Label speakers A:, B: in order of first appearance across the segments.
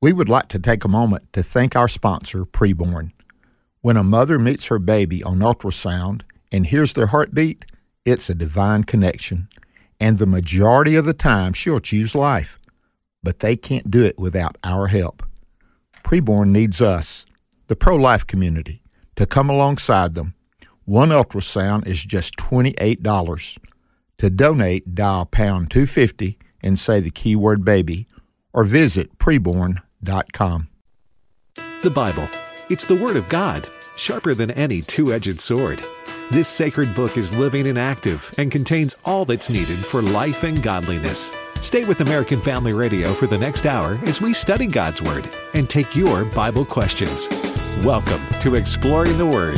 A: We would like to take a moment to thank our sponsor, Preborn. When a mother meets her baby on ultrasound and hears their heartbeat, it's a divine connection. And the majority of the time, she'll choose life. But they can't do it without our help. Preborn needs us, the pro-life community, to come alongside them. One ultrasound is just $28. To donate, dial pound 250 and say the keyword baby, or visit preborn.com.
B: The Bible. It's the Word of God, sharper than any two-edged sword. This sacred book is living and active and contains all that's needed for life and godliness. Stay with American Family Radio for the next hour as we study God's Word and take your Bible questions. Welcome to Exploring the Word.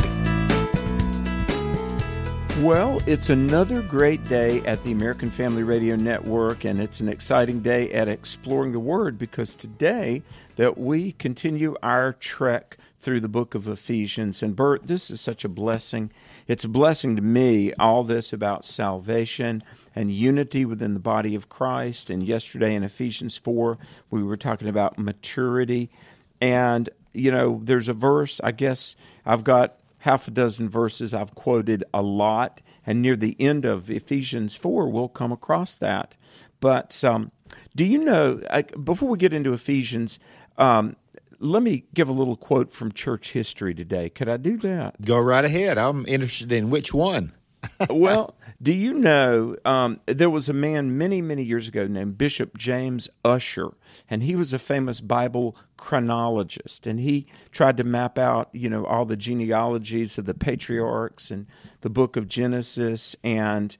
C: Well, it's another great day at the American Family Radio Network, and it's an exciting day at Exploring the Word because today that we continue our trek through the book of Ephesians. And Bert, this is such a blessing. It's a blessing to me, all this about salvation and unity within the body of Christ. And yesterday in Ephesians 4, we were talking about maturity. And, you know, there's a verse, I guess I've got half a dozen verses I've quoted a lot, and near the end of Ephesians 4, we'll come across that. But do you know, before we get into Ephesians, let me give a little quote from church history today. Could I do that?
A: Go right ahead. I'm interested in which one.
C: Well, do you know, there was a man many, many years ago named Bishop James Ussher, and he was a famous Bible chronologist, and he tried to map out, you know, all the genealogies of the patriarchs and the book of Genesis, and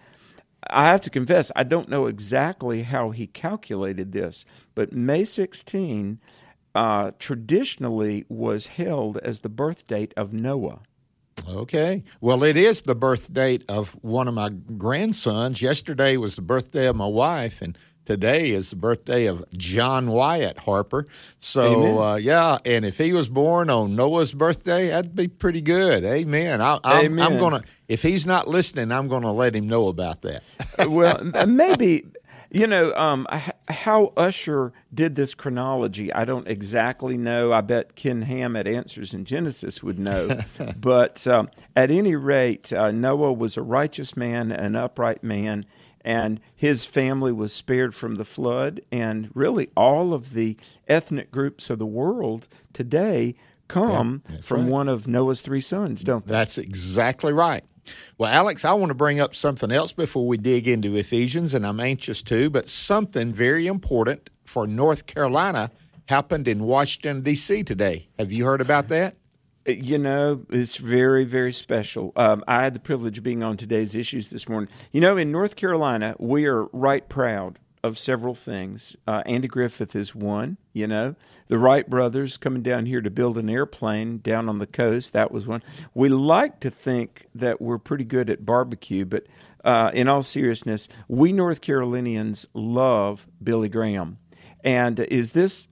C: I have to confess, I don't know exactly how he calculated this, but May 16 traditionally was held as the birth date of Noah.
A: Okay. Well, it is the birth date of one of my grandsons. Yesterday was the birthday of my wife, and today is the birthday of John Wyatt Harper. So, yeah, and if he was born on Noah's birthday, that'd be pretty good. Amen. I'm going to, if he's not listening, I'm going to let him know about that.
C: Well, maybe, you know, how Ussher did this chronology, I don't exactly know. I bet Ken Ham at Answers in Genesis would know. But at any rate, Noah was a righteous man, an upright man, and his family was spared from the flood. And really, all of the ethnic groups of the world today come from one of Noah's three sons, don't they?
A: That's exactly right. Well, Alex, I want to bring up something else before we dig into Ephesians, and I'm anxious to, but something very important for North Carolina happened in Washington, D.C. today. Have you heard about that?
C: You know, it's very, very special. I had the privilege of being on today's issues this morning. You know, in North Carolina, we are right proud of several things. Andy Griffith is one, you know. The Wright brothers coming down here to build an airplane down on the coast, that was one. We like to think that we're pretty good at barbecue, but in all seriousness, we North Carolinians love Billy Graham. And is this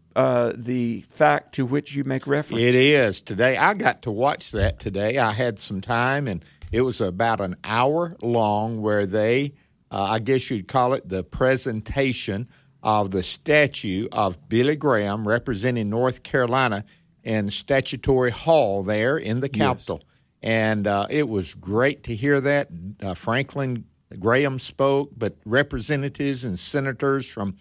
C: the fact to which you make reference?
A: It is. Today, I got to watch that today. I had some time, and it was about an hour long where they, I guess you'd call it the presentation of the statue of Billy Graham representing North Carolina in Statutory Hall there in the Capitol. Yes. And it was great to hear that. Franklin Graham spoke, but representatives and senators from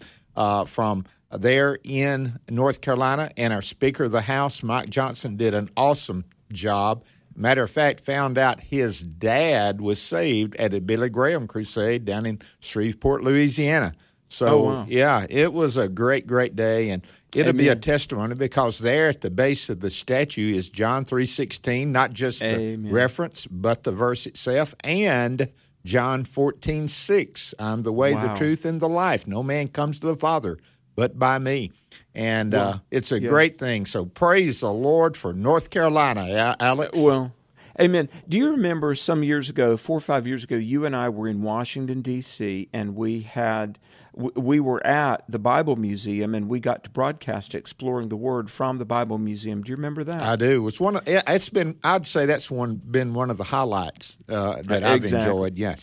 A: there in North Carolina, and our Speaker of the House, Mike Johnson, did an awesome job. Matter of fact, found out his dad was saved at a Billy Graham crusade down in Shreveport, Louisiana. So, yeah, it was a great, great day, and it'll be a testimony because there at the base of the statue is John 3:16, not just the reference, but the verse itself, and John 14:6. I'm the way, the truth, and the life. No man comes to the Father but by me. And it's a great thing. So praise the Lord for North Carolina, Alex.
C: Well, amen. Do you remember some years ago, 4 or 5 years ago, you and I were in Washington, D.C., and we were at the Bible Museum, and we got to broadcast Exploring the Word from the Bible Museum. Do you remember that?
A: I do. I'd say that's been one of the highlights that I've enjoyed, yes.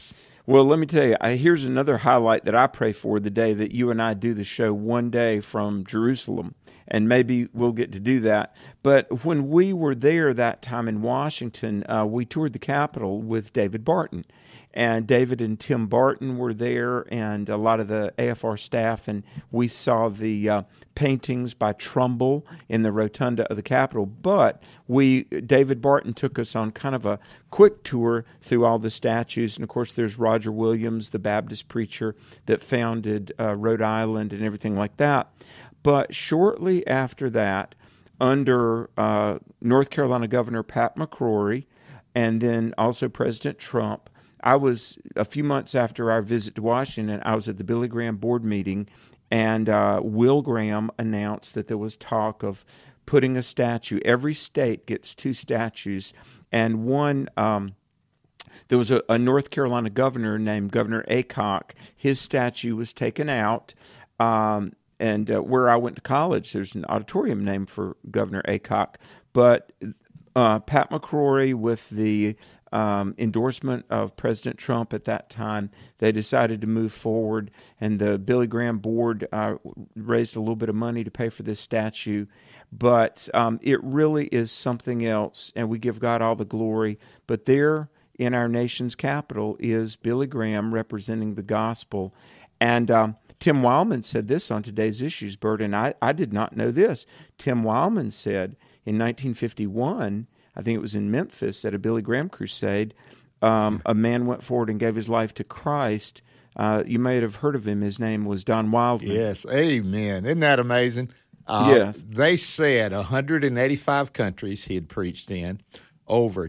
C: Well, let me tell you, here's another highlight that I pray for the day that you and I do the show one day from Jerusalem, and maybe we'll get to do that. But when we were there that time in Washington, we toured the Capitol with David Barton. And David and Tim Barton were there, and a lot of the AFR staff, and we saw the paintings by Trumbull in the rotunda of the Capitol. But David Barton took us on kind of a quick tour through all the statues, and of course there's Roger Williams, the Baptist preacher that founded Rhode Island and everything like that. But shortly after that, under North Carolina Governor Pat McCrory, and then also President Trump, I was, a few months after our visit to Washington, I was at the Billy Graham board meeting, and Will Graham announced that there was talk of putting a statue. Every state gets 2 statues, and one, there was a North Carolina governor named Governor Aycock. His statue was taken out, and where I went to college, there's an auditorium named for Governor Aycock, but Pat McCrory, with the endorsement of President Trump at that time, they decided to move forward, and the Billy Graham board raised a little bit of money to pay for this statue. But it really is something else, and we give God all the glory. But there in our nation's capital is Billy Graham representing the gospel. And Tim Wildman said this on Today's Issues, Bert, and I did not know this. Tim Wildman said, in 1951, I think it was in Memphis at a Billy Graham crusade, a man went forward and gave his life to Christ. You may have heard of him. His name was Don Wildman.
A: Yes, amen. Isn't that amazing?
C: Yes.
A: They said 185 countries he had preached in, over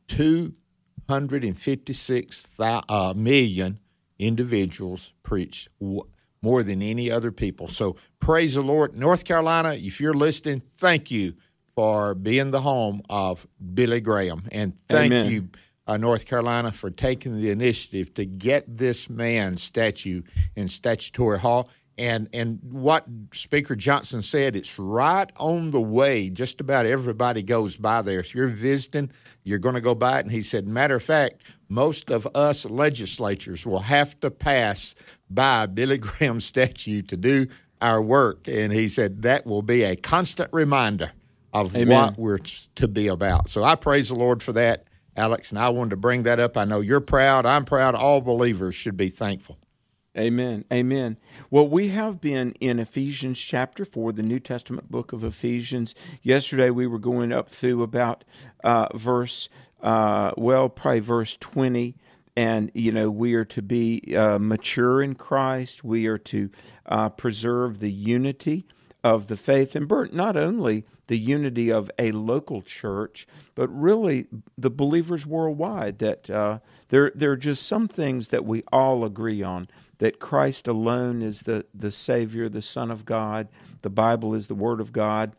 A: 256 million individuals preached, more than any other people. So praise the Lord. North Carolina, if you're listening, thank you for being the home of Billy Graham. And thank
C: Amen.
A: you, North Carolina, for taking the initiative to get this man's statue in Statutory Hall. And what Speaker Johnson said, it's right on the way. Just about everybody goes by there. If you're visiting, you're going to go by it. And he said, matter of fact, most of us legislatures will have to pass by Billy Graham's statue to do our work. And he said that will be a constant reminder of
C: Amen.
A: what we're to be about. So I praise the Lord for that, Alex, and I wanted to bring that up. I know you're proud. I'm proud. All believers should be thankful.
C: Amen. Amen. Well, we have been in Ephesians chapter 4, the New Testament book of Ephesians. Yesterday we were going up through about verse 20. And, we are to be mature in Christ. We are to preserve the unity of the faith. And, Bert, not only the unity of a local church, but really the believers worldwide, that there are just some things that we all agree on, that Christ alone is the Savior, the Son of God. The Bible is the Word of God.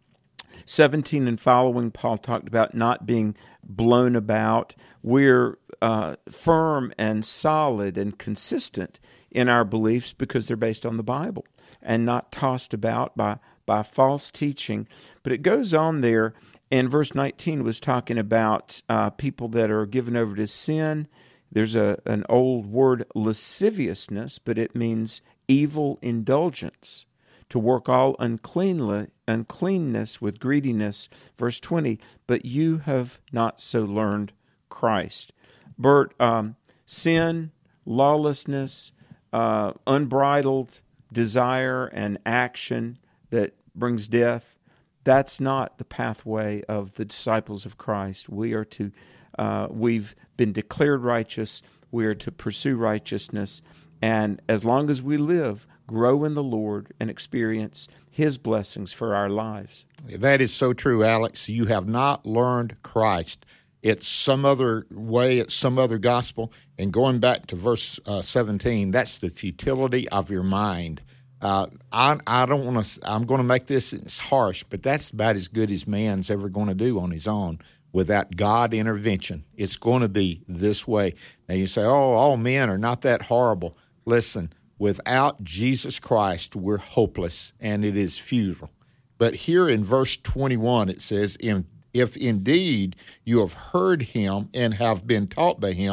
C: 17 and following, Paul talked about not being blown about. We're firm and solid and consistent in our beliefs because they're based on the Bible and not tossed about by false teaching. But it goes on there, and verse 19 was talking about people that are given over to sin. There's an old word, lasciviousness, but it means evil indulgence, to work all uncleanness with greediness. Verse 20, but you have not so learned Christ. Bert, sin, lawlessness, unbridled desire and action that brings death, that's not the pathway of the disciples of Christ. We are to, we've been declared righteous. We are to pursue righteousness. And as long as we live, grow in the Lord and experience His blessings for our lives.
A: That is so true, Alex. You have not learned Christ. It's some other way, it's some other gospel. And going back to verse 17, that's the futility of your mind. I don't want to. I'm going to make this harsh, but that's about as good as man's ever going to do on his own without God intervention. It's going to be this way. Now you say, "Oh, all men are not that horrible." Listen, without Jesus Christ, we're hopeless and it is futile. But here in verse 21, it says, "If indeed you have heard Him and have been taught by Him,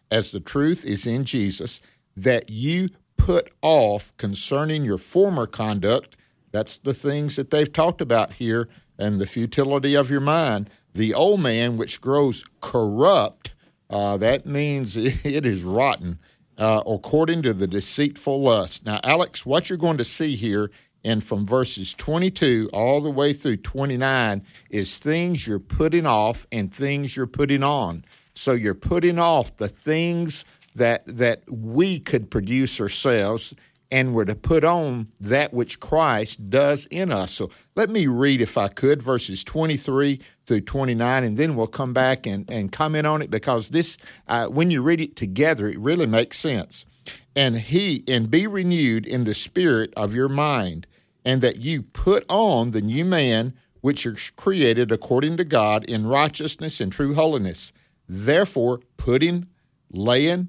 A: as the truth is in Jesus, that you put off concerning your former conduct. That's the things that they've talked about here, and the futility of your mind, the old man which grows corrupt. That means it is rotten, according to the deceitful lust. Now, Alex, what you're going to see here, and from verses 22 all the way through 29, is things you're putting off and things you're putting on. So you're putting off the things that we could produce ourselves, and we're to put on that which Christ does in us. So let me read, if I could, verses 23 through 29, and then we'll come back and comment on it, because this, when you read it together, it really makes sense. And be renewed in the spirit of your mind, and that you put on the new man, which is created according to God in righteousness and true holiness. Therefore, putting away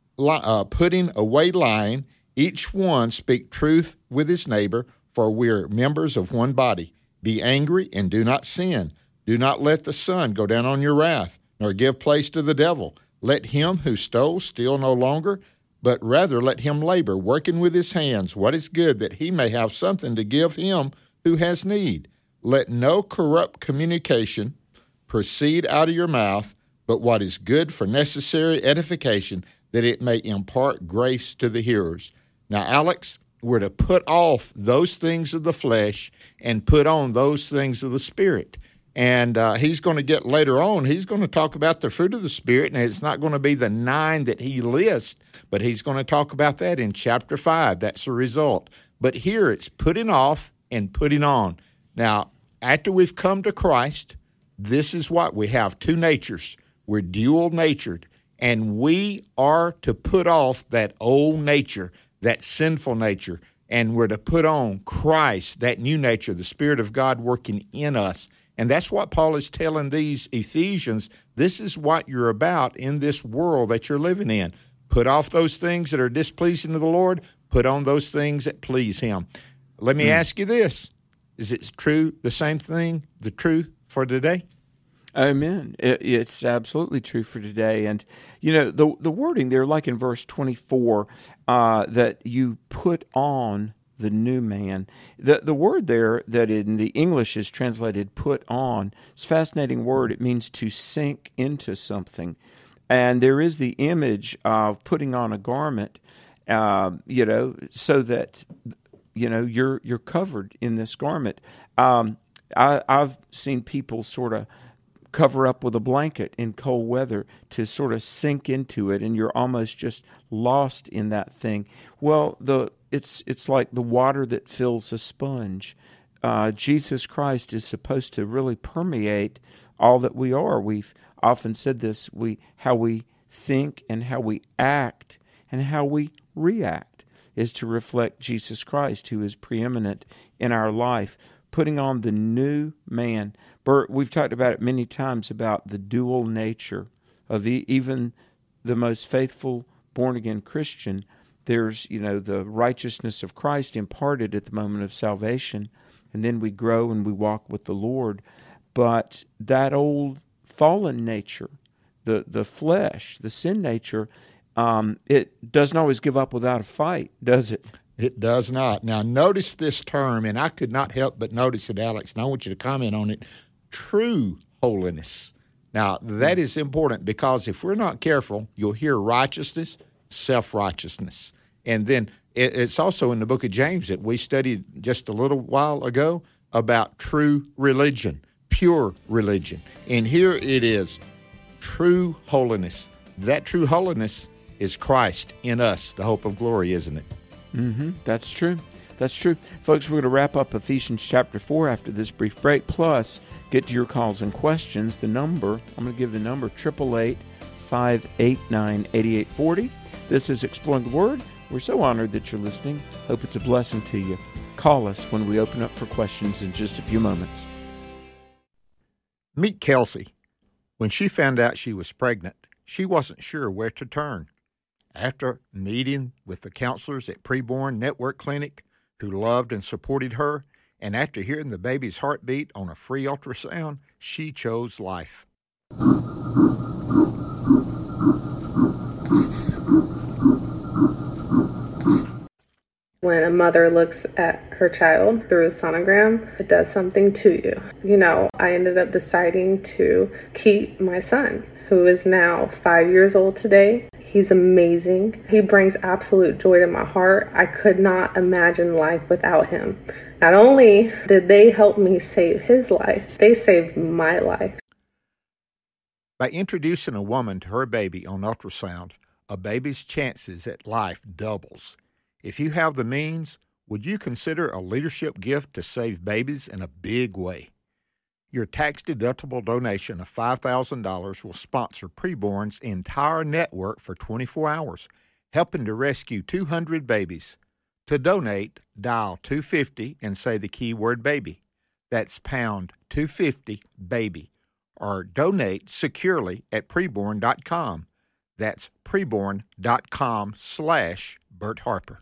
A: lying, each one speak truth with his neighbor, for we are members of one body. Be angry and do not sin. Do not let the sun go down on your wrath, nor give place to the devil. Let him who stole steal no longer, but rather let him labor, working with his hands what is good, that he may have something to give him who has need. Let no corrupt communication proceed out of your mouth, but what is good for necessary edification, that it may impart grace to the hearers. Now, Alex, we're to put off those things of the flesh and put on those things of the Spirit. And he's going to get later on, he's going to talk about the fruit of the Spirit, and it's not going to be the 9 that he lists, but he's going to talk about that in chapter 5. That's the result. But here it's putting off and putting on. Now, after we've come to Christ, this is what we have: 2 natures. We're dual-natured, and we are to put off that old nature, that sinful nature, and we're to put on Christ, that new nature, the Spirit of God working in us. And that's what Paul is telling these Ephesians. This is what you're about in this world that you're living in. Put off those things that are displeasing to the Lord. Put on those things that please Him. Let me ask you this. Is it true, the same thing, the truth for today?
C: Amen. It's absolutely true for today. And, you know, the wording there, like in verse 24, that you put on the new man. The word there that in the English is translated put on, it's a fascinating word. It means to sink into something. And there is the image of putting on a garment, so that, you're covered in this garment. I've seen people sort of cover up with a blanket in cold weather to sort of sink into it, and you're almost just lost in that thing. Well, it's like the water that fills a sponge. Jesus Christ is supposed to really permeate all that we are. We've often said this, how we think and how we act and how we react is to reflect Jesus Christ, who is preeminent in our life. Putting on the new man. Bert, we've talked about it many times about the dual nature of even the most faithful born-again Christian. There's, the righteousness of Christ imparted at the moment of salvation, and then we grow and we walk with the Lord. But that old fallen nature, the flesh, the sin nature, it doesn't always give up without a fight, does it?
A: It does not. Now, notice this term, and I could not help but notice it, Alex, and I want you to comment on it: true holiness. Now, that is important, because if we're not careful, you'll hear righteousness, self-righteousness. And then it's also in the book of James that we studied just a little while ago about true religion, pure religion. And here it is, true holiness. That true holiness is Christ in us, the hope of glory, isn't it?
C: Mm-hmm. That's true. That's true. Folks, we're going to wrap up Ephesians chapter 4 after this brief break, plus get to your calls and questions. I'm going to give the number, 888-589-8840. This is Exploring the Word. We're so honored that you're listening. Hope it's a blessing to you. Call us when we open up for questions in just a few moments.
A: Meet Kelsey. When she found out she was pregnant, she wasn't sure where to turn. After meeting with the counselors at Preborn Network Clinic, who loved and supported her, and after hearing the baby's heartbeat on a free ultrasound, she chose life.
D: When a mother looks at her child through a sonogram, it does something to you. I ended up deciding to keep my son, who is now 5 years old today. He's amazing. He brings absolute joy to my heart. I could not imagine life without him. Not only did they help me save his life, they saved my life.
A: By introducing a woman to her baby on ultrasound, a baby's chances at life doubles. If you have the means, would you consider a leadership gift to save babies in a big way? Your tax-deductible donation of $5,000 will sponsor Preborn's entire network for 24 hours, helping to rescue 200 babies. To donate, dial 250 and say the keyword baby. That's pound 250 baby. Or donate securely at preborn.com. That's preborn.com/Bert Harper.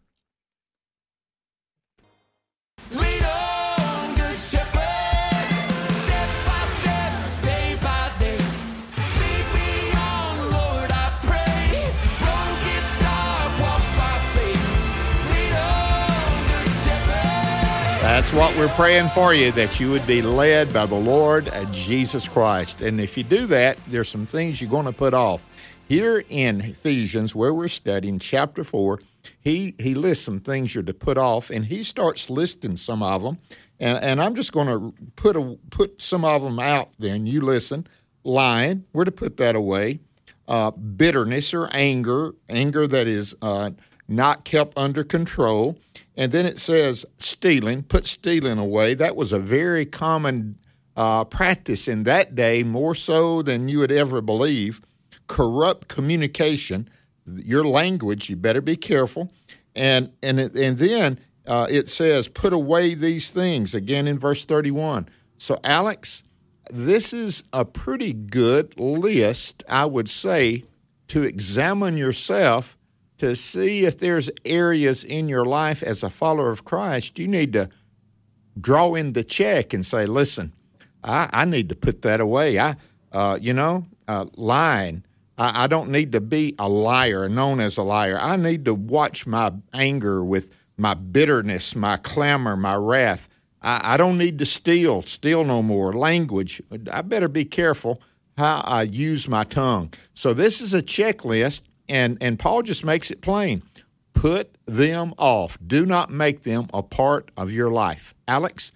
E: Lead on, good shepherd, step by step, day by day. Lead me on, Lord, I pray. Road gets dark, walk by faith. Lead on, good shepherd.
A: That's what we're praying for you, that you would be led by the Lord Jesus Christ. And if you do that, there's some things you're going to put off. Here in Ephesians, where we're studying chapter 4, he lists some things you're to put off, and he starts listing some of them. And I'm just going to put some of them out then. You listen. Lying, we're to put that away. Bitterness or anger that is not kept under control. And then it says stealing, put stealing away. That was a very common practice in that day, more so than you would ever believe. Corrupt communication, your language, you better be careful. And then it says, put away these things, again in verse 31. So, Alex, this is a pretty good list, I would say, to examine yourself to see if there's areas in your life as a follower of Christ you need to draw in the check and say, listen, I need to put that away. Lying. I don't need to be a liar, known as a liar. I need to watch my anger with my bitterness, my clamor, my wrath. I don't need to steal no more. Language, I better be careful how I use my tongue. So this is a checklist, and Paul just makes it plain. Put them off. Do not make them a part of your life. Alex,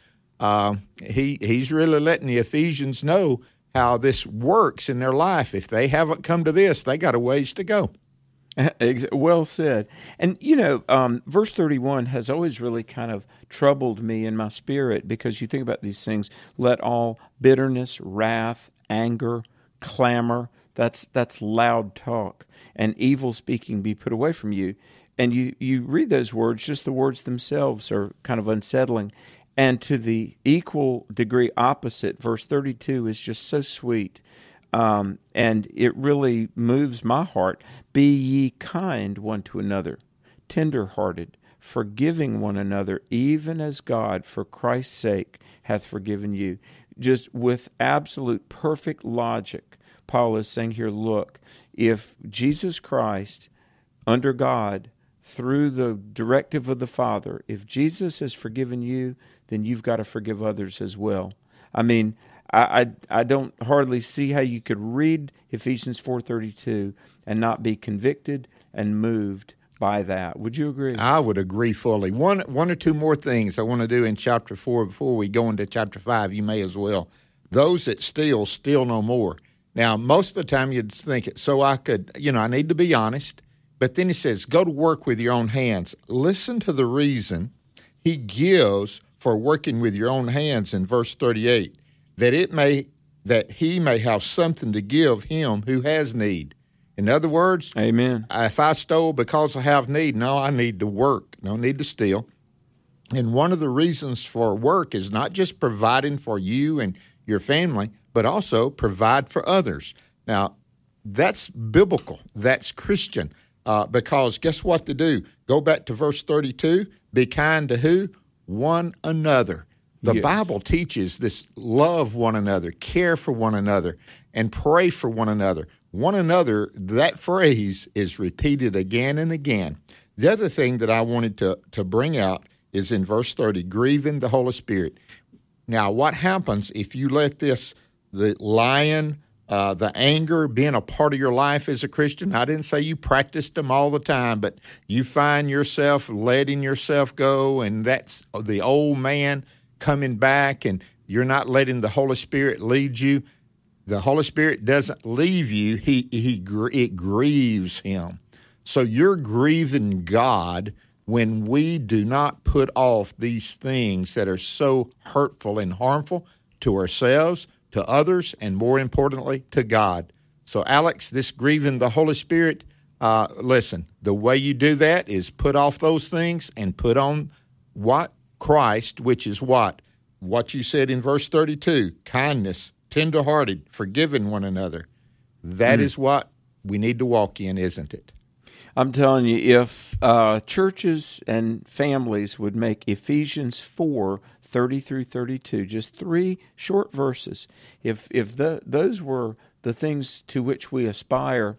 A: he's really letting the Ephesians know how this works in their life. If they haven't come to this, they got a ways to go.
C: Well said. And, verse 31 has always really kind of troubled me in my spirit, because you think about these things. Let all bitterness, wrath, anger, clamor, that's loud talk, and evil speaking be put away from you. And you read those words, just the words themselves are kind of unsettling. And to the equal degree opposite, verse 32 is just so sweet. And it really moves my heart. Be ye kind one to another, tender-hearted, forgiving one another, even as God, for Christ's sake, hath forgiven you. Just with absolute perfect logic, Paul is saying here, look, if Jesus Christ, under God, through the directive of the Father, if Jesus has forgiven you, then you've got to forgive others as well. I mean, I don't hardly see how you could read Ephesians 4:32 and not be convicted and moved by that. Would you agree?
A: I would agree fully. One or two more things I want to do in chapter 4 before we go into chapter 5. You may as well. Those that steal no more. Now, most of the time you'd think it, so I could, I need to be honest. But then he says, go to work with your own hands. Listen to the reason he gives for working with your own hands in verse 38, that he may have something to give him who has need. In other words,
C: amen.
A: If I stole because I have need, no, I need to work. No need to steal. And one of the reasons for work is not just providing for you and your family, but also provide for others. Now, that's biblical. That's Christian. Because guess what to do? Go back to verse 32. Be kind to who? One another. The
C: Yes.
A: Bible teaches this: love one another, care for one another, and pray for one another. One another, that phrase is repeated again and again. The other thing that I wanted to bring out is in verse 30, grieving the Holy Spirit. Now, what happens if you let the lion, the anger being a part of your life as a Christian? I didn't say you practiced them all the time, but you find yourself letting yourself go, and that's the old man coming back, and you're not letting the Holy Spirit lead you. The Holy Spirit doesn't leave you. It grieves him. So you're grieving God when we do not put off these things that are so hurtful and harmful to ourselves, to others, and more importantly, to God. So, Alex, this grieving the Holy Spirit, listen, the way you do that is put off those things and put on what? Christ, which is what? What you said in verse 32, kindness, tenderhearted, forgiving one another. That is what we need to walk in, isn't it?
C: I'm telling you, if churches and families would make Ephesians 4:30 through 32, just 3 short verses, if those were the things to which we aspire,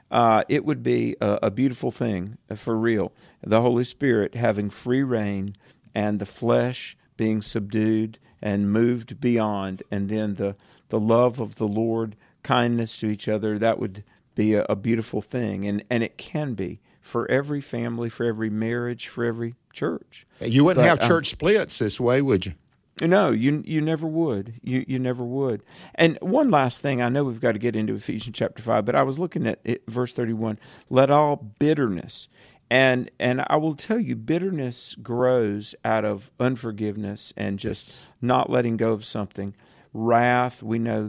C: it would be a beautiful thing for real. The Holy Spirit having free reign and the flesh being subdued and moved beyond, and then the love of the Lord, kindness to each other, that would be a beautiful thing, and it can be for every family, for every marriage, for every church.
A: You wouldn't have church splits this way, would you?
C: No, you never would. You never would. And one last thing, I know we've got to get into Ephesians chapter 5, but I was looking at verse 31, let all bitterness, and I will tell you, bitterness grows out of unforgiveness and just not letting go of something. Wrath, we know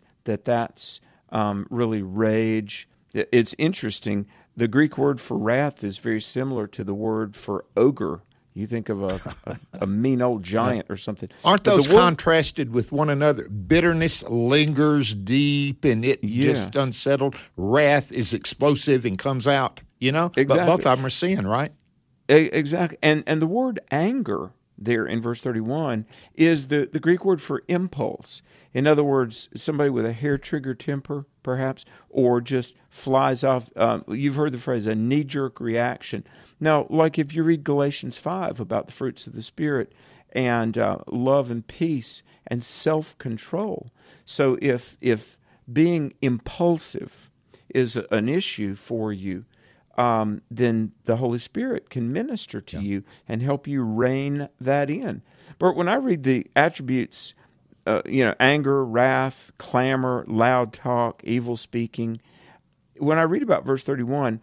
C: that's really rage. It's interesting. The Greek word for wrath is very similar to the word for ogre. You think of a mean old giant or something.
A: Aren't those contrasted with one another? Bitterness lingers deep and it just unsettled. Wrath is explosive and comes out, Exactly. But both of them are sin, right?
C: Exactly. And the word anger there in verse 31 is the Greek word for impulse. In other words, somebody with a hair-trigger temper, perhaps, or just flies off. You've heard the phrase, a knee-jerk reaction. Now, like if you read Galatians 5 about the fruits of the Spirit and love and peace and self-control. So if being impulsive is an issue for you, then the Holy Spirit can minister to you and help you rein that in. But when I read the attributes, anger, wrath, clamor, loud talk, evil speaking, when I read about verse 31,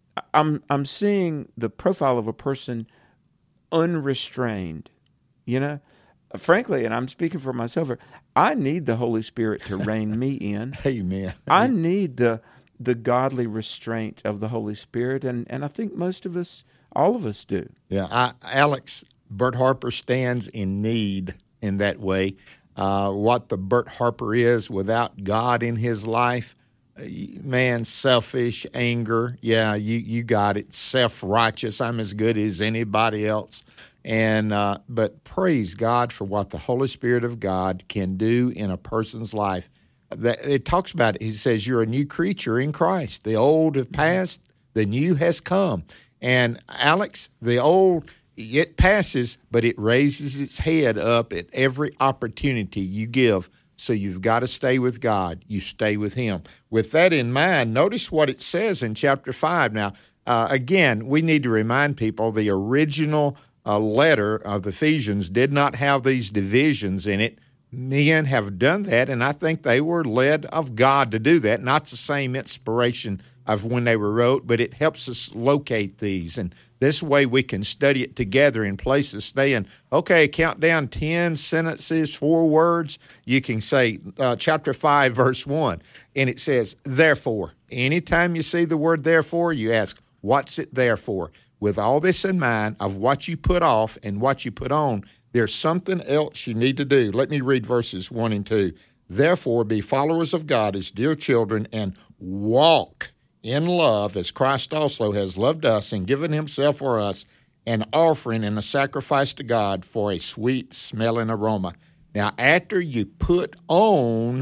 C: I'm seeing the profile of a person unrestrained. Frankly, and I'm speaking for myself here, I need the Holy Spirit to rein me in.
A: Amen.
C: I need the godly restraint of the Holy Spirit, and I think most of us, all of us do.
A: Yeah, Alex, Bert Harper stands in need in that way. What the Bert Harper is without God in his life, man, selfish, anger, you got it, self-righteous, I'm as good as anybody else. And but praise God for what the Holy Spirit of God can do in a person's life. It talks about it. He says, you're a new creature in Christ. The old have passed, the new has come. And Alex, the old, it passes, but it raises its head up at every opportunity you give. So you've got to stay with God. You stay with Him. With that in mind, notice what it says in chapter 5. Now, again, we need to remind people the original letter of Ephesians did not have these divisions in it. Men have done that, and I think they were led of God to do that. Not the same inspiration of when they were wrote, but it helps us locate these. And this way we can study it together in places staying, okay, count down 10 sentences, 4 words. You can say chapter 5, verse 1, and it says, therefore. Anytime you see the word therefore, you ask, what's it there for? With all this in mind of what you put off and what you put on, there's something else you need to do. Let me read verses 1 and 2. Therefore, be followers of God as dear children and walk in love as Christ also has loved us and given himself for us, an offering and a sacrifice to God for a sweet-smelling aroma. Now, after you put on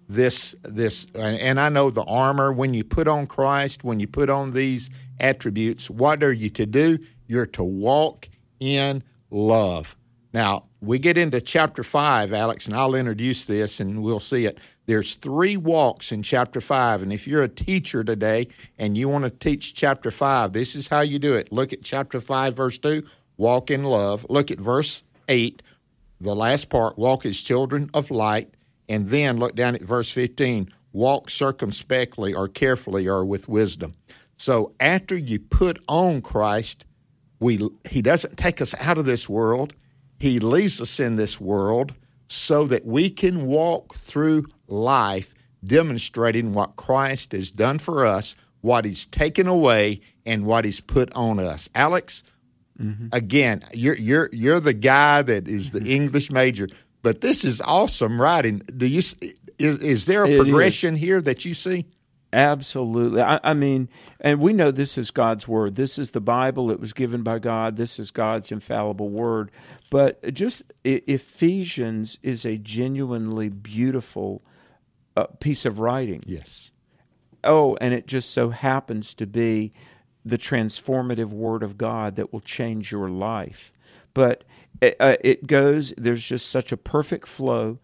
A: and I know the armor, when you put on Christ, when you put on these attributes, what are you to do? You're to walk in love. Now, we get into chapter 5, Alex, and I'll introduce this and we'll see it. There's 3 walks in chapter 5, and if you're a teacher today and you want to teach chapter 5, this is how you do it. Look at chapter 5, verse 2, walk in love. Look at verse 8, the last part, walk as children of light. And then look down at verse 15, walk circumspectly or carefully or with wisdom. So after you put on Christ, He doesn't take us out of this world. He leaves us in this world so that we can walk through life demonstrating what Christ has done for us, what He's taken away, and what He's put on us. Alex, again, you're the guy that is the English major, but this is awesome writing. Is there a progression here that you see?
C: Absolutely. I mean, and we know this is God's Word. This is the Bible. It was given by God. This is God's infallible Word. But just Ephesians is a genuinely beautiful piece of writing.
A: Yes.
C: Oh, and it just so happens to be the transformative Word of God that will change your life. But it goes, there's just such a perfect flow.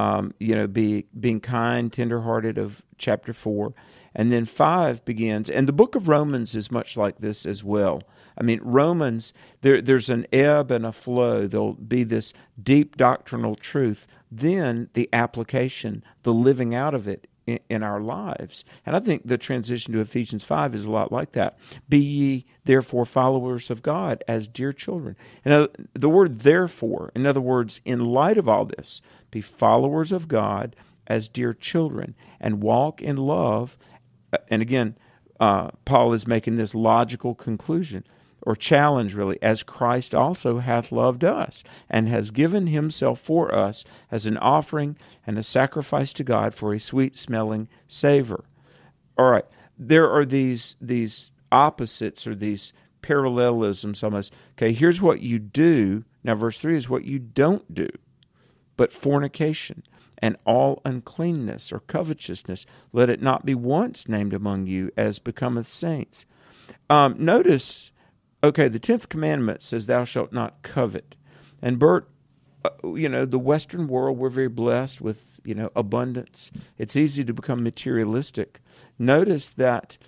C: Being kind, tenderhearted of chapter 4. And then 5 begins, and the book of Romans is much like this as well. I mean, Romans, there's an ebb and a flow. There'll be this deep doctrinal truth, then the application, the living out of it in our lives. And I think the transition to Ephesians 5 is a lot like that. Be ye therefore followers of God as dear children. And the word therefore, in other words, in light of all this, be followers of God as dear children and walk in love. And again, Paul is making this logical conclusion or challenge, really, as Christ also hath loved us and has given himself for us as an offering and a sacrifice to God for a sweet-smelling savor. All right, there are these opposites or these parallelisms almost. Okay, here's what you do. Now, verse 3 is what you don't do. But fornication and all uncleanness or covetousness, let it not be once named among you as becometh saints. Notice, okay, the 10th commandment says, thou shalt not covet. And Bert, the Western world, we're very blessed with, abundance. It's easy to become materialistic. Notice that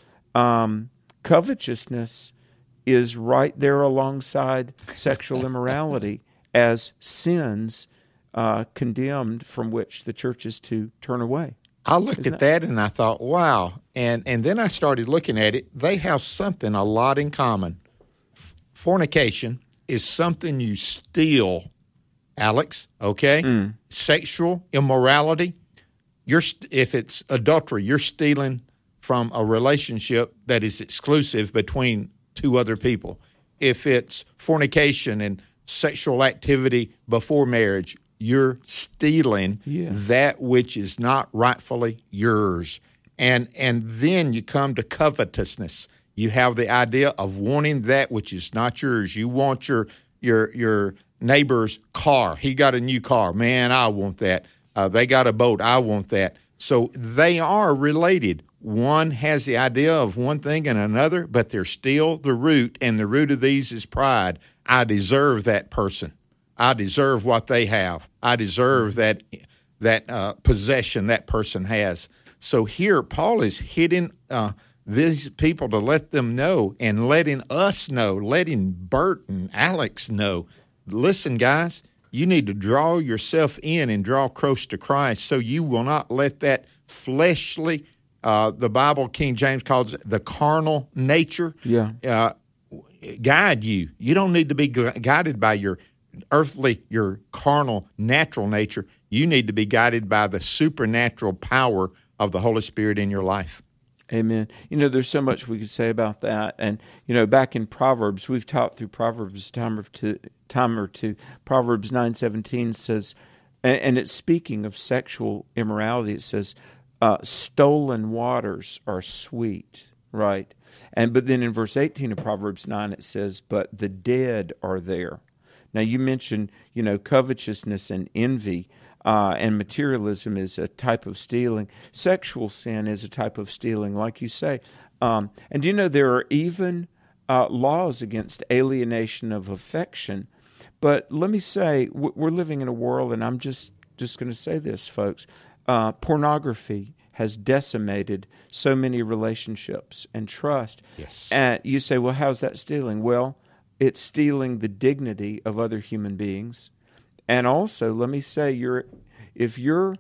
C: covetousness is right there alongside sexual immorality as sins condemned from which the church is to turn away.
A: I looked at that and I thought, wow. And then I started looking at it. They have something a lot in common. Fornication is something you steal, Alex, okay? Sexual immorality, if it's adultery, you're stealing from a relationship that is exclusive between 2 other people. If it's fornication and sexual activity before marriage, you're stealing that which is not rightfully yours. And then you come to covetousness. You have the idea of wanting that which is not yours. You want your neighbor's car. He got a new car. Man, I want that. They got a boat. I want that. So they are related. One has the idea of one thing and another, but they're still the root, and the root of these is pride. I deserve that person. I deserve what they have. I deserve that possession that person has. So here, Paul is hitting these people to let them know and letting us know, letting Bert and Alex know, listen, guys, you need to draw yourself in and draw close to Christ so you will not let that fleshly, the Bible, King James calls it the carnal nature, guide you. You don't need to be guided by your carnal, natural nature. You need to be guided by the supernatural power of the Holy Spirit in your life.
C: Amen. There's so much we could say about that. And, back in Proverbs, we've taught through Proverbs a time or two. Proverbs 9:17 says, and it's speaking of sexual immorality, it says, stolen waters are sweet, right? But then in verse 18 of Proverbs 9, it says, but the dead are there. Now, you mentioned, covetousness and envy, and materialism is a type of stealing. Sexual sin is a type of stealing, like you say. And do you know there are even laws against alienation of affection? But let me say, we're living in a world, and I'm just going to say this, folks, pornography has decimated so many relationships and trust.
A: Yes.
C: And you say, well, how's that stealing? Well, it's stealing the dignity of other human beings. And also, let me say, if you're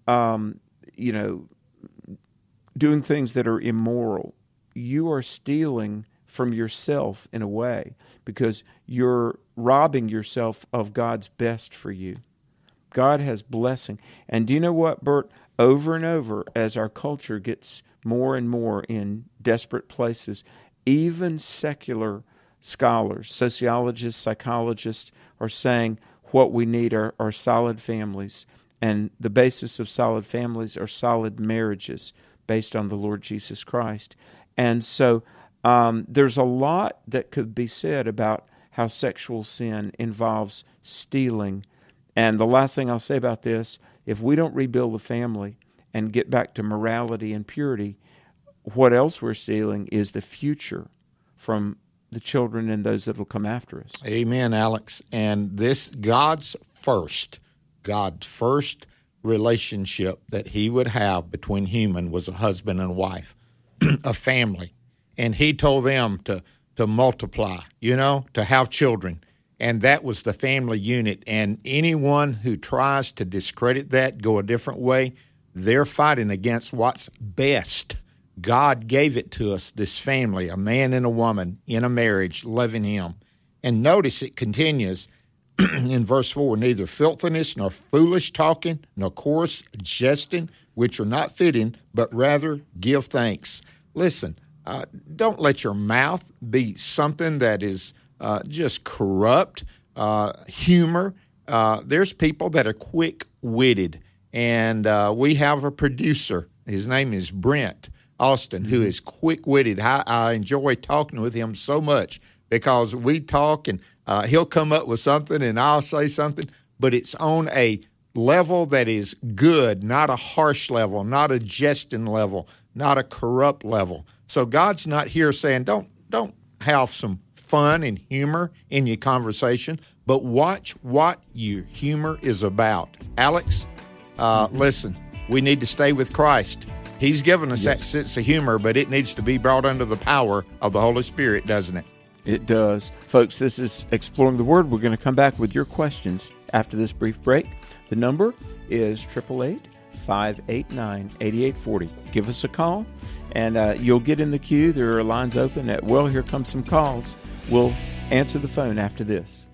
C: doing things that are immoral, you are stealing from yourself in a way, because you're robbing yourself of God's best for you. God has blessing. And do you know what, Bert? Over and over, as our culture gets more and more in desperate places, even secular scholars, sociologists, psychologists are saying what we need are solid families. And the basis of solid families are solid marriages based on the Lord Jesus Christ. And so there's a lot that could be said about how sexual sin involves stealing. And the last thing I'll say about this, if we don't rebuild the family and get back to morality and purity, what else we're stealing is the future from the children and those that will come after us.
A: Amen, Alex. And this God's first relationship that he would have between human was a husband and wife, a family. And he told them to multiply, to have children. And that was the family unit. And anyone who tries to discredit that, go a different way, they're fighting against what's best. God gave it to us, this family, a man and a woman in a marriage, loving him. And notice it continues in verse 4, neither filthiness, nor foolish talking, nor coarse jesting, which are not fitting, but rather give thanks. Listen, don't let your mouth be something that is just corrupt, humor. There's people that are quick-witted, and we have a producer. His name is Brent Austin, who is quick-witted. I enjoy talking with him so much because we talk, and he'll come up with something, and I'll say something, but it's on a level that is good, not a harsh level, not a jesting level, not a corrupt level. So God's not here saying don't have some fun and humor in your conversation, but watch what your humor is about. Alex, listen, we need to stay with Christ. He's given us that sense of humor, but it needs to be brought under the power of the Holy Spirit, doesn't it?
C: It does. Folks, this is Exploring the Word. We're going to come back with your questions after this brief break. The number is 888-589-8840. Give us a call, and you'll get in the queue. There are lines open at, well, here comes some calls. We'll answer the phone after this.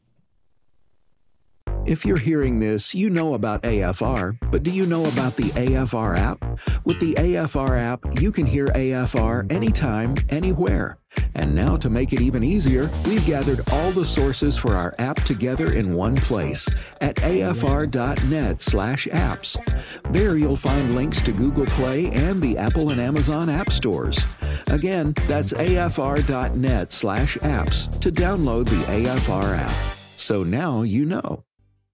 F: If you're hearing this, you know about AFR, but do you know about the AFR app? With the AFR app, you can hear AFR anytime, anywhere. And now to make it even easier, we've gathered all the sources for our app together in one place at afr.net/apps. There you'll find links to Google Play and the Apple and Amazon app stores. Again, that's afr.net/apps to download the AFR app. So now you know.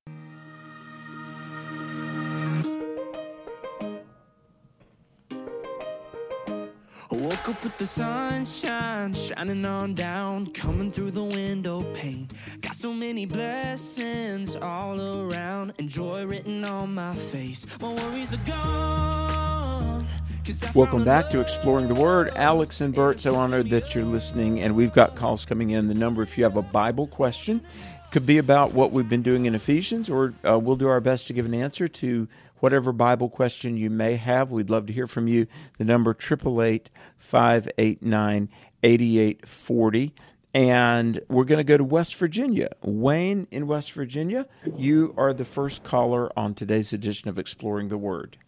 E: I woke up with the sunshine shining on down, coming through the window pane. Got so many blessings all around, and joy written on my face. My worries are gone.
C: Welcome back to Exploring the Word. Alex and Bert, so honored that you're listening, and we've got calls coming in. The number, if you have a Bible question, could be about what we've been doing in Ephesians, or we'll do our best to give an answer to whatever Bible question you may have. We'd love to hear from you. The number 888-589-8840. And we're going to go to West Virginia. Wayne in West Virginia, you are the first caller on today's edition of Exploring the Word.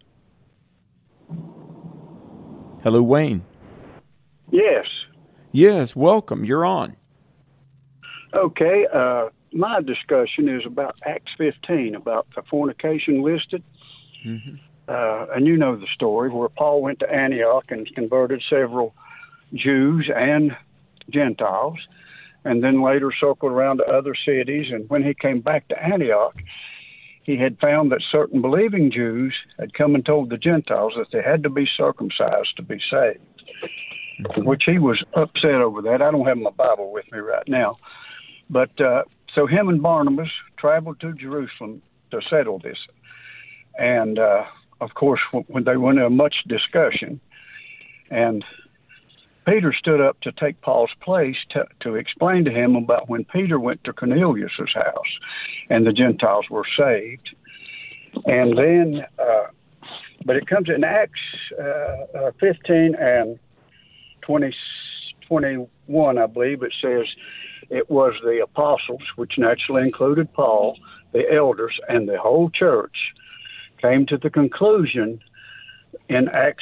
C: Hello, Wayne.
G: Yes.
C: Yes, welcome. You're on.
G: Okay. My discussion is about Acts 15, about the fornication listed. Mm-hmm. And you know the story where Paul went to Antioch and converted several Jews and Gentiles. and then later circled around to other cities. And when he came back to Antioch, he had found that certain believing Jews had come and told the Gentiles that they had to be circumcised to be saved, which he was upset over that. I don't have my Bible with me right now. But so him and Barnabas traveled to Jerusalem to settle this. And, of course, when they went into much discussion, and Peter stood up to take Paul's place to explain to him about when Peter went to Cornelius's house and the Gentiles were saved. And then, but it comes in Acts 15 and 21, I believe, it says it was the apostles, which naturally included Paul, the elders, and the whole church came to the conclusion in Acts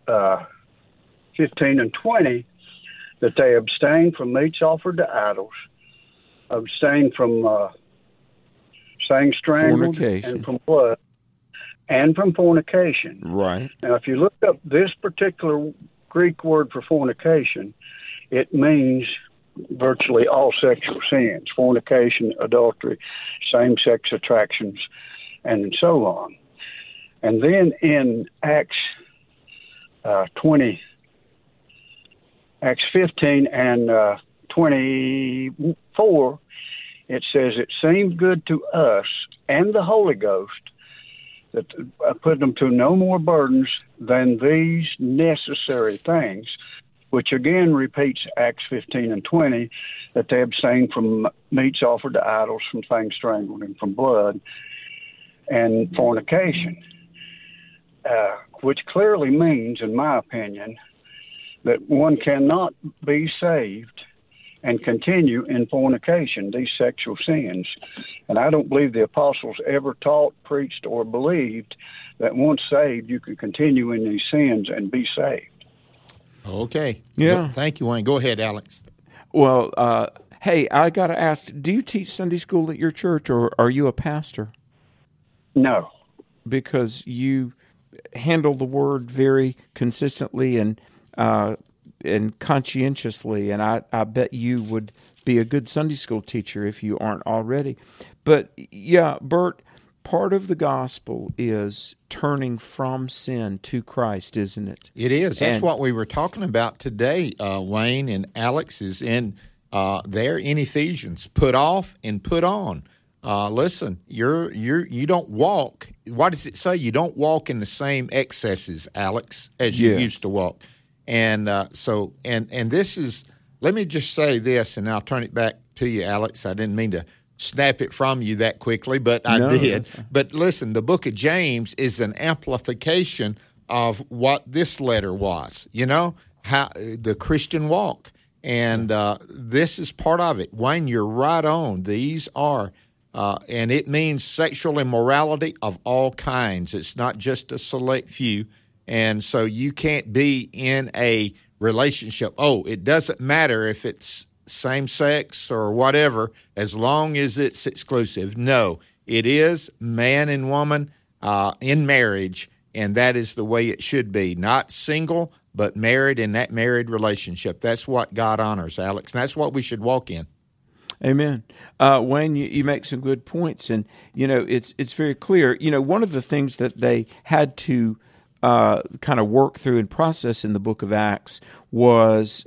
G: 15 and 20 that they abstained from meats offered to idols, abstained from saying strangled, and from blood, and from fornication.
C: Right.
G: Now, if you look up this particular Greek word for fornication, it means virtually all sexual sins: fornication, adultery, same-sex attractions, and so on. And then in Acts 15 and 24, it says, it seemed good to us and the Holy Ghost that I put them to no more burdens than these necessary things, which again repeats Acts 15 and 20, that they abstain from meats offered to idols, from things strangled, and from blood, and fornication, which clearly means, in my opinion, that one cannot be saved and continue in fornication, these sexual sins. And I don't believe the apostles ever taught, preached, or believed that once saved, you can continue in these sins and be saved.
A: Okay.
C: Yeah.
A: Thank you, Wayne. Go ahead, Alex.
C: Well, hey, I got to ask, do you teach Sunday school at your church, or are you a pastor?
G: No.
C: Because you handle the word very consistently and conscientiously, and I bet you would be a good Sunday school teacher if you aren't already. But yeah, Bert, part of the gospel is turning from sin to Christ, isn't it?
A: It is. That's what we were talking about today, Wayne and Alex, is in there in Ephesians. Put off and put on. Listen, you don't walk. What does it say? You don't walk in the same excesses, Alex, as you used to walk. And so this is, let me just say this, and I'll turn it back to you, Alex. I didn't mean to snap it from you that quickly, but I did. But listen, the book of James is an amplification of what this letter was, how the Christian walk. And this is part of it. Wayne, you're right on. These are, and it means sexual immorality of all kinds. It's not just a select few. And so you can't be in a relationship. Oh, it doesn't matter if it's same sex or whatever, as long as it's exclusive. No, it is man and woman in marriage, and that is the way it should be. Not single, but married in that married relationship. That's what God honors, Alex, and that's what we should walk in.
C: Amen. Wayne, you make some good points, and it's very clear. One of the things that they had to kind of work through and process in the book of Acts was,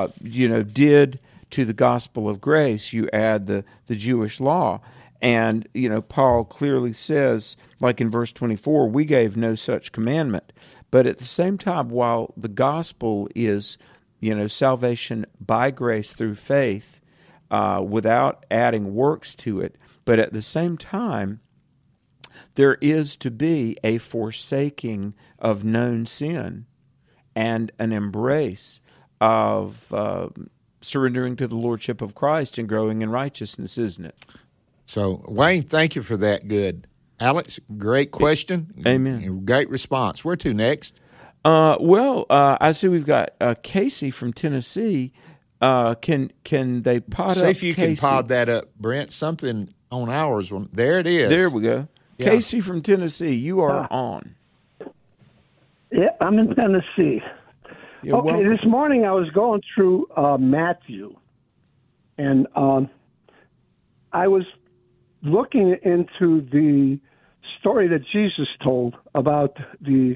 C: did to the gospel of grace you add the Jewish law? And, Paul clearly says, like in verse 24, we gave no such commandment. But at the same time, while the gospel is, salvation by grace through faith, without adding works to it, but at the same time, there is to be a forsaking of known sin and an embrace of surrendering to the Lordship of Christ and growing in righteousness, isn't it?
A: So, Wayne, thank you for that. Good. Alex, great question.
C: Amen.
A: Great response. Where to next?
C: I see we've got Casey from Tennessee. Can they pod
A: See
C: up
A: if you
C: Casey?
A: can pod that up, Brent. Something on ours. There it is.
C: There we go.
A: Yeah.
C: Casey from Tennessee, you are on.
H: Yeah, I'm in Tennessee.
C: You're
H: okay,
C: welcome.
H: this morning I was going through Matthew,
I: And I was looking into the story that Jesus told about the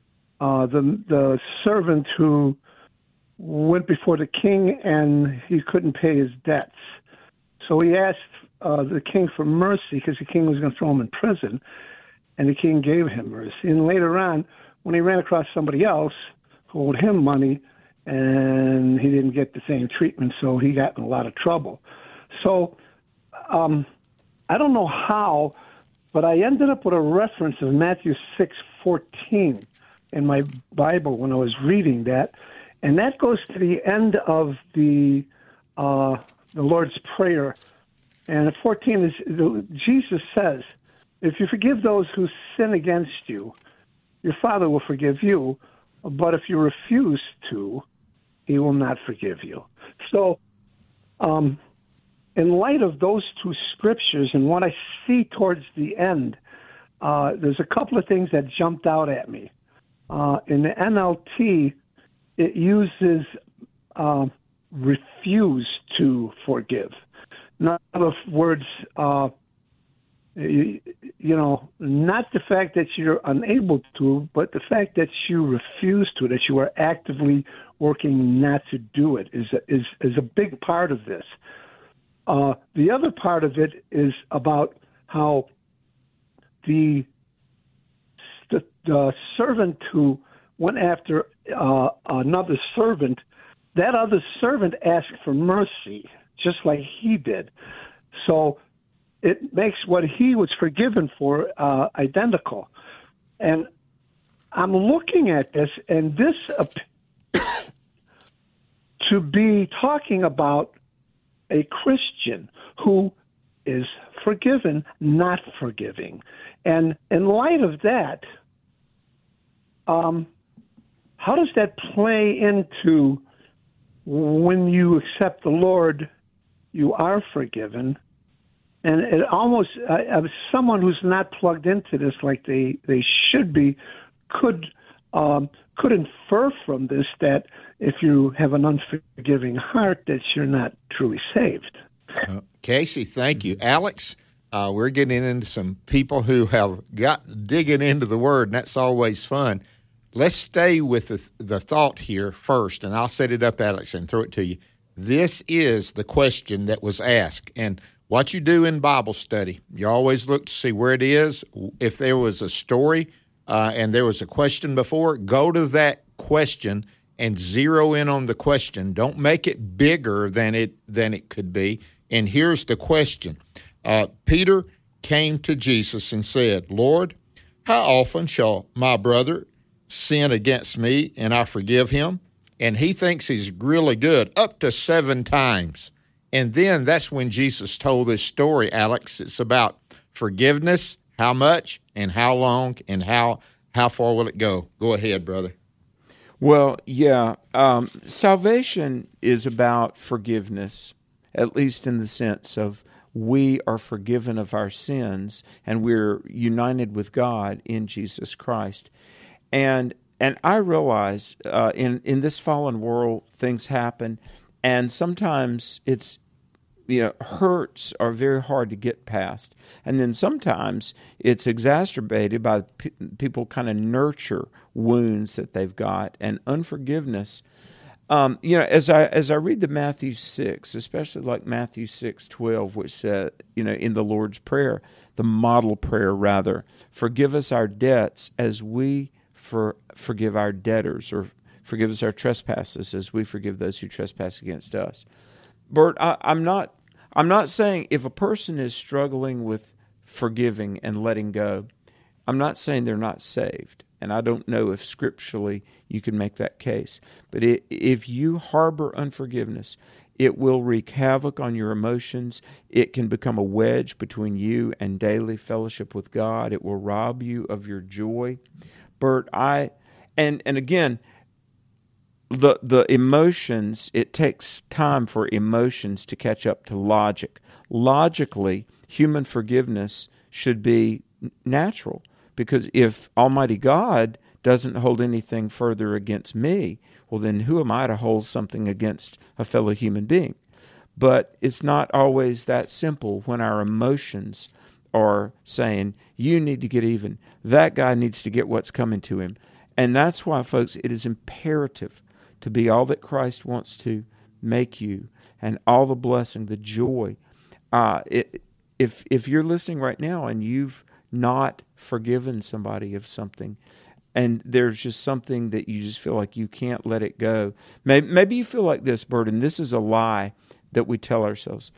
I: servant who went before the king and he couldn't pay his debts. So he asked the king for mercy because the king was going to throw him in prison, and the king gave him mercy. And later on, when he ran across somebody else who owed him money, and he didn't get the same treatment, so he got in a lot of trouble. So I don't know how, but I ended up with a reference of Matthew 6:14 in my Bible when I was reading that, and that goes to the end of the Lord's Prayer. And at 14 is Jesus says, "If you forgive those who sin against you, your Father will forgive you. But if you refuse to, He will not forgive you." So, in light of those two scriptures and what I see towards the end, there's a couple of things that jumped out at me. In the NLT, it uses refuse to forgive. In other words, not the fact that you're unable to, but the fact that you refuse to, that you are actively working not to do it is a big part of this. The other part of it is about how the servant who went after another servant, that other servant asked for mercy, just like he did. So it makes what he was forgiven for identical. And I'm looking at this, and this to be talking about a Christian who is forgiven, not forgiving. And in light of that, how does that play into when you accept the Lord, you are forgiven? And it almost, someone who's not plugged into this like they should be, could infer from this that if you have an unforgiving heart, that you're not truly saved.
A: Casey, thank you. Alex, we're getting into some people who have got digging into the Word, and that's always fun. Let's stay with the thought here first, and I'll set it up, Alex, and throw it to you. This is the question that was asked, and what you do in Bible study, you always look to see where it is. If there was a story and there was a question before, go to that question and zero in on the question. Don't make it bigger than it could be. And here's the question. Peter came to Jesus and said, "Lord, how often shall my brother sin against me and I forgive him?" And he thinks he's really good, up to 7 times. And then that's when Jesus told this story, Alex. It's about forgiveness, how much and how long and how far will it go? Go ahead, brother.
C: Well, yeah, salvation is about forgiveness, at least in the sense of we are forgiven of our sins and we're united with God in Jesus Christ. And I realize in this fallen world, things happen, and sometimes it's, hurts are very hard to get past. And then sometimes it's exacerbated by people kind of nurture wounds that they've got, and unforgiveness. As I read the Matthew 6, especially like Matthew 6:12, which said, in the Lord's Prayer, the model prayer rather, forgive us our debts as we forgive our debtors, or forgive us our trespasses as we forgive those who trespass against us. Bert, I'm not saying if a person is struggling with forgiving and letting go, I'm not saying they're not saved. And I don't know if scripturally you can make that case. But if you harbor unforgiveness, it will wreak havoc on your emotions. It can become a wedge between you and daily fellowship with God. It will rob you of your joy. Bert, and again, the emotions, it takes time for emotions to catch up to logic. Logically, human forgiveness should be natural, because if Almighty God doesn't hold anything further against me, well, then who am I to hold something against a fellow human being? But it's not always that simple when our emotions are saying, you need to get even. That guy needs to get what's coming to him. And that's why, folks, it is imperative to be all that Christ wants to make you and all the blessing, the joy. If you're listening right now and you've not forgiven somebody of something, and there's just something that you just feel like you can't let it go. Maybe you feel like this, Bert, and this is a lie that we tell ourselves.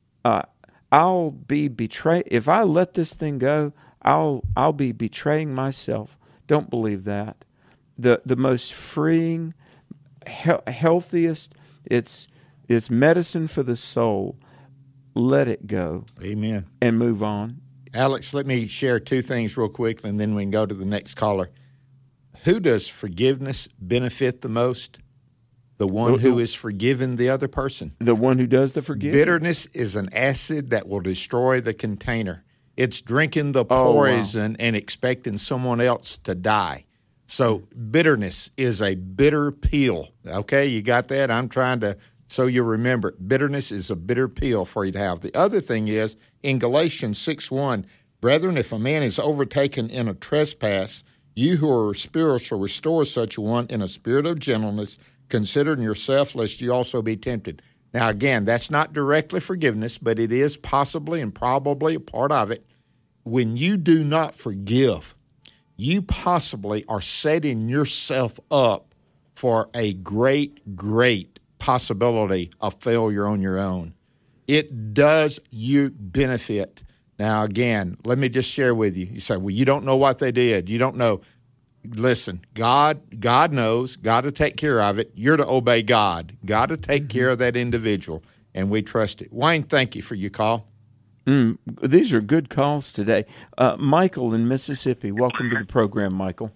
C: I'll be betrayed. If I let this thing go, I'll be betraying myself. Don't believe that. The most freeing, healthiest, it's medicine for the soul. Let it go.
A: Amen.
C: And move on.
A: Alex, let me share two things real quick, and then we can go to the next caller. Who does forgiveness benefit the most? The one who is forgiving the other person.
C: The one who does the forgiving.
A: Bitterness is an acid that will destroy the container. It's drinking the poison and expecting someone else to die. So bitterness is a bitter pill. Okay, you got that? I'm trying to, so you remember it. Bitterness is a bitter pill for you to have. The other thing is, in Galatians 6:1, brethren, if a man is overtaken in a trespass, you who are spiritual, restore such a one in a spirit of gentleness, considering yourself, lest you also be tempted. Now, again, that's not directly forgiveness, but it is possibly and probably a part of it. When you do not forgive, you possibly are setting yourself up for a great, great possibility of failure on your own. It does you benefit. Now, again, let me just share with you. You say, well, you don't know what they did. You don't know. Listen, God knows. God to take care of it. You're to obey God. God to take care of that individual, and we trust it. Wayne, thank you for your call.
C: These are good calls today. Michael in Mississippi, welcome to the program, Michael.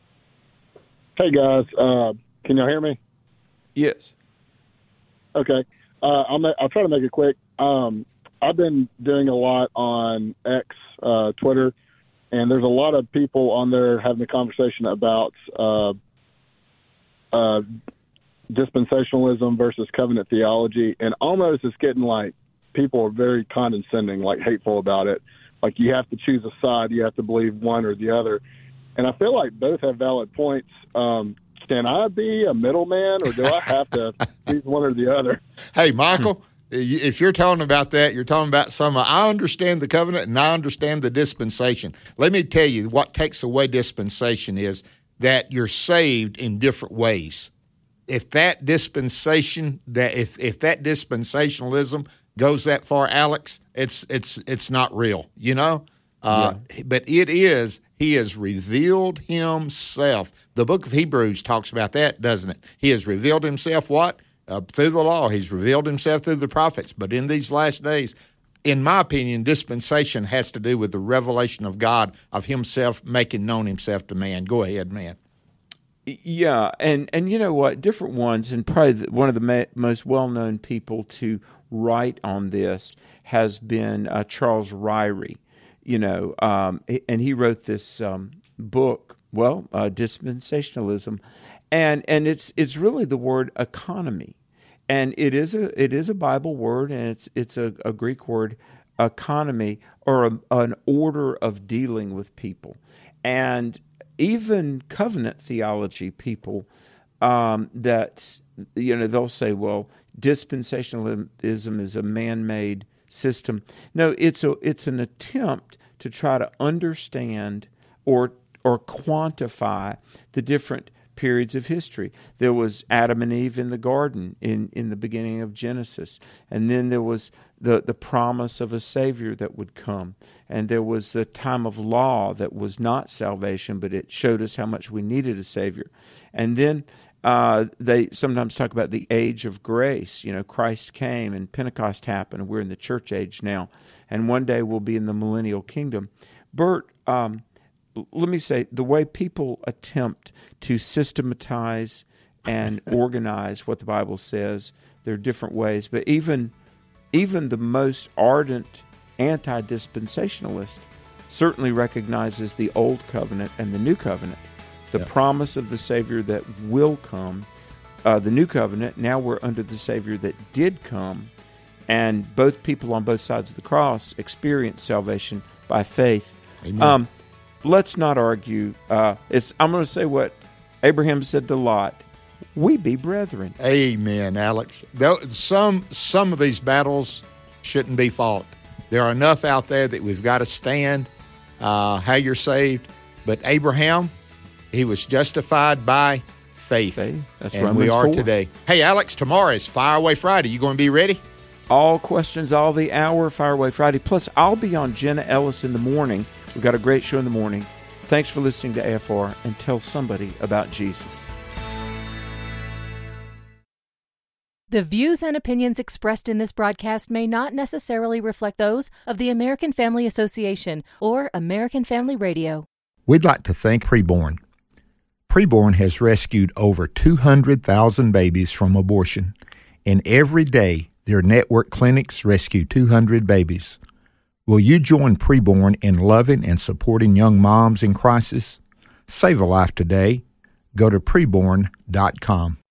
J: Hey, guys. Can y'all hear me?
C: Yes.
J: Okay. I'll try to make it quick. I've been doing a lot on X, Twitter, and there's a lot of people on there having a conversation about dispensationalism versus covenant theology, and almost it's getting like people are very condescending, like hateful about it. Like you have to choose a side, you have to believe one or the other. And I feel like both have valid points. Can I be a middleman, or do I have to choose one or the other?
A: Hey, Michael, if you're talking about that, you're talking about I understand the covenant and I understand the dispensation. Let me tell you what takes away dispensation is that you're saved in different ways. If that dispensation, if that dispensationalism goes that far, Alex, it's not real, you know? But it is. He has revealed himself. The book of Hebrews talks about that, doesn't it? He has revealed himself what? Through the law. He's revealed himself through the prophets. But in these last days, in my opinion, dispensation has to do with the revelation of God, of himself making known himself to man. Go ahead, man.
C: Yeah, and you know what? Different ones, and probably one of the most well-known people to write on this has been Charles Ryrie. You know, and he wrote this book, Dispensationalism, and it's really the word economy, and it is a Bible word, and it's a Greek word, economy, or an order of dealing with people, and even covenant theology people that they'll say, well, dispensationalism is a man-made system. No, it's an attempt to try to understand or quantify the different periods of history. There was Adam and Eve in the garden in the beginning of Genesis, and then there was the promise of a Savior that would come, and there was the time of law that was not salvation, but it showed us how much we needed a Savior. And then they sometimes talk about the age of grace. You know, Christ came and Pentecost happened, and we're in the church age now. And one day we'll be in the millennial kingdom. Bert, let me say, the way people attempt to systematize and organize what the Bible says, there are different ways. But even the most ardent anti-dispensationalist certainly recognizes the Old Covenant and the New Covenant. The promise of the Savior that will come, the New Covenant, now we're under the Savior that did come, and both people on both sides of the cross experienced salvation by faith.
A: Amen.
C: Let's not argue. I'm going to say what Abraham said to Lot: "We be brethren."
A: Amen, Alex. Some of these battles shouldn't be fought. There are enough out there that we've got to stand. How you're saved, but Abraham, he was justified by faith.
C: That's
A: and
C: Romans
A: we are
C: 4.
A: today. Hey, Alex, tomorrow is Fire Away Friday. You going to be ready?
C: All questions, all the hour, Fire Away Friday. Plus, I'll be on Jenna Ellis in the morning. We've got a great show in the morning. Thanks for listening to AFR, and tell somebody about Jesus.
K: The views and opinions expressed in this broadcast may not necessarily reflect those of the American Family Association or American Family Radio.
A: We'd like to thank Preborn. Preborn has rescued over 200,000 babies from abortion, and every day their network clinics rescue 200 babies. Will you join Preborn in loving and supporting young moms in crisis? Save a life today. Go to preborn.com.